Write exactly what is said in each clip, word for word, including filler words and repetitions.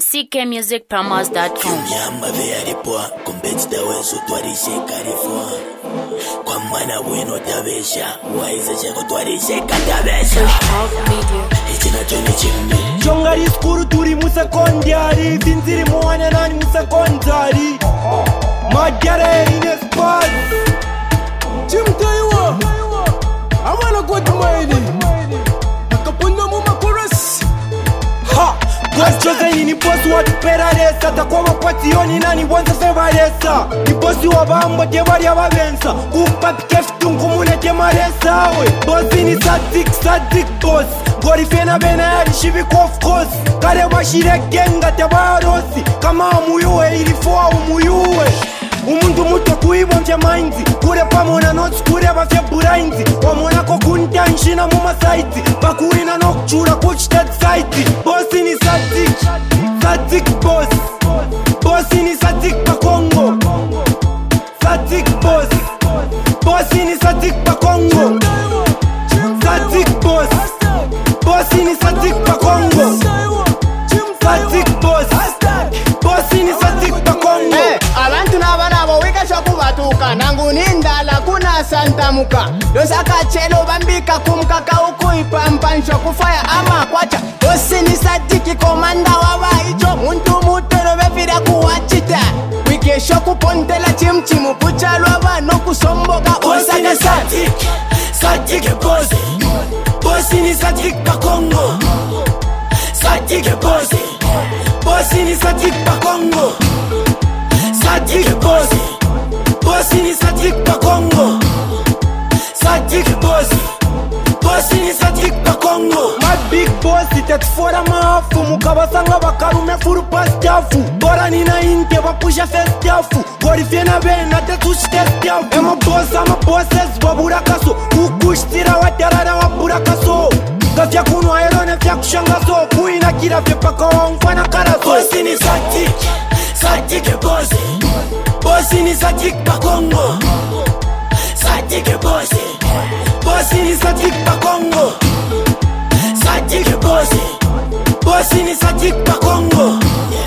c k music promos dot com. Nyama vya ripoa competitor wesu twarishe karifua kwa mana wino tabesha waiza chako twarishe katabesha ichina choni chimbi Chongari skuru turi musekondari Vinziri muwane nani musekondari Magyare ine spaz Chimtaiwa Amana kwa tumaini Nakapunda muma chorus Ha! Gochoze ni bosi wa tuperaresa Takwa wakwationi nani wanza fevaresa Ni bosi wa bambo tebari ababensa Kupapi kefitungu mune temaresa we Bosi ni sadik sadik boss Gori fena bena yari shibi kof kos Kare washire genga tebarosi Kama umuyuwe ilifua umuyuwe Umuntu muto kuibo mfya mainzi Kure pamona notes kure bafya burainzi Wamona ko kunta nshina muma saiti Bakuina no kuchura kuchited saiti Bosi ni sadik, sadik boss Bosi ni sadik pa Kongo Sadik boss Bosi ni sadik pa Kongo Sadik boss Bosi ni sadik pa Kongo Sadik boss Bosi ni sadik pa Kongo Abantu nabanabo wikasha kubatuka nangu nindala kuna santa muka Dosaka chelo bambika kumkaka ukuipampansho kufaya ama kwacha Bosi ni sadiki komanda waba icho muntu mutero befira kuwachita Wikesho kupontela chimchimu puchalwa bano kusomboka Bosi ni sadik, sadik bosi Bosi ni sadik pa Kongo Sadik bosi Bosi ni sadik pa Kongo Sadik bosi Bosi ni sadik pa Kongo Sadik bosi Bosi ni sadik pa Kongo My big boss itetufora maafu Mukabasanga bakarume furu pastafu Bora nina inte bapusha festafu Gori fiena bena tetushi testafu Ema boss ama bosses wabura kaso Kukushtira watarara wabura kaso Gafya kunu aerone fya kushangaso Kuina kira fya paka wa mfana karaso Bosi ni sadik, sadik bosi Bosi ni sadik pa Kongo Sadik bosi Bosi ni sadik pa Kongo Sadik bosi Bosi ni sadik pa Kongo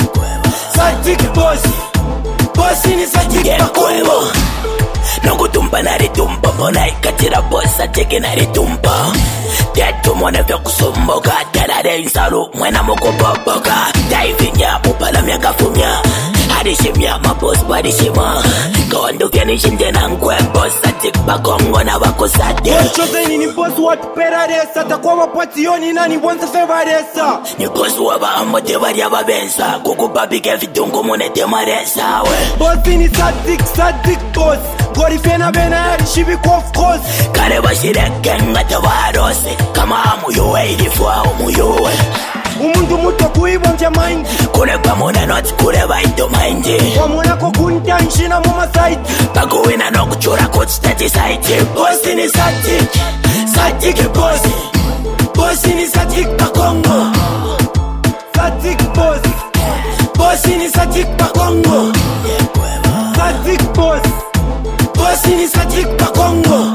Sadik bosi Bosi ni sadik pa Kongo Nongo tumba nari tumba Mona ikatira bosa teke nari tumba Tetu mwana vya kusumboka Talare insaru mwena moko boboka Daivinya mupala miaka fumya Harishimya mabos barishima Kawandu vya nishinde na nkwe Bosa tikpa Kongo na wako sate Gochoze ni boss wa tuperaresa Takwa wapationi nani wanza fevaresa Ni bosi waba amote bari ababensa Kukupapike vitungu mune temaresa we Bosi ni sadik sadik boss Gori fena bena yari shibi kof kos Kare bashire genga tebarose Kama umuyuwe ilifua umuyuwe Umuntu muto kuibo mfya mainzi Kure pamona not kure baito mainji Wamona ko kunta nshina muma saiti Bakuina no kuchura kuchitati saiti Bosi ni sadik, sadik bosi Bosi ni sadik pa Kongo Sadik boss Bosi ni sadik pa Kongo Sadik boss Bosi ni sadik pa Kongo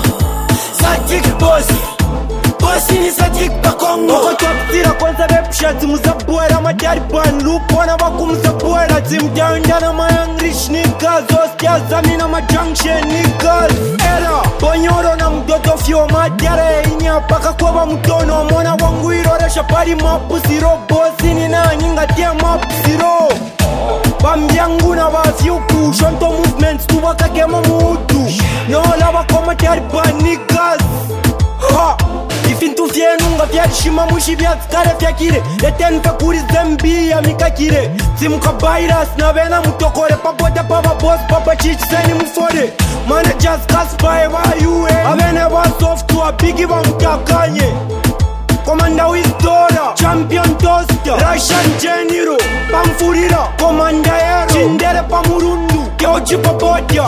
Sadik bosi Bosi ni sadik pa Kongo Moko chwapitira kwanza bepsha Timuzabwera majari pan Lupona wakumzabwera Timdaundana mayangrish niggas Ostia zamina majunction niggas Era Bonyoro na mdoto fyo Majare inya paka kwa mtono Mona wangu iroresha pari mapusiro Bosi ni nani ngatia mapusiro Bambyangu na bafyuku Shonto movements tuwaka kema muutu Nola wakoma jari pan niggas Ha Ifintu fienu nga vyarishima mushi vyatskare vyakire Leten fekuri zembi ya mikakire Simuka virus na vena mutokore Papote pava boss papa chichi seni mufore Managers kaspae wa U A Avene wa soft wa bigi wa mutakanye Komanda Wisdora Champion Toaster Russian Genero Pamfurira Komanda Hero Chindere pamurundu Kyochi papotia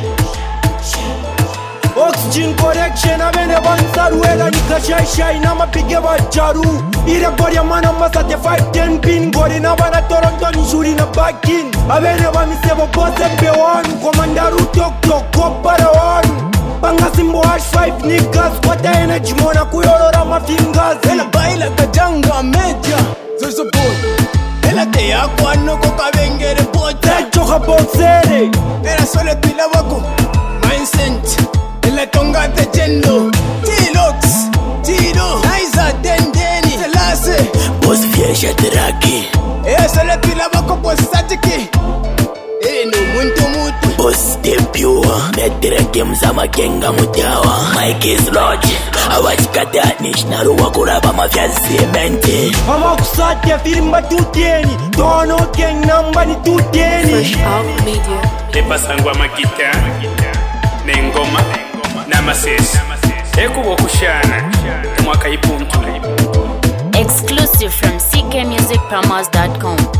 Oxygen correction avene vansaruela nikashai na mapige vajaru ire boria mana masate five ten pin gori na vana Toronto nishuri na bakin avene vamisebo bose pewanu komandaru tok tok kopara wanu Banga simbo hash five niggas Kwata energy mona kuyorora mafingers Ela baila kajanga media Zozo boy Ela Late yako anoko kabengere pota Techoka boxere Era sole pila wako Mindset Ila tonga te jendo T-Lux Tito Naiza dendeni Selase Boss fiesha teraki Era sole pila wako boss satiki Eno muntu mutu Boss tempiwa Metereke mzama kenga mutawa Mike is lodge Awachikatanish naruwa kuraba mafya zemente Amakusatya firimba tuteni Dono gang namba ni tuteni Fresh Out Media. Epasangwa magita Nengoma Namasesi Ekuwa kushana Mwaka ipuntu Exclusive from c k music promos dot com.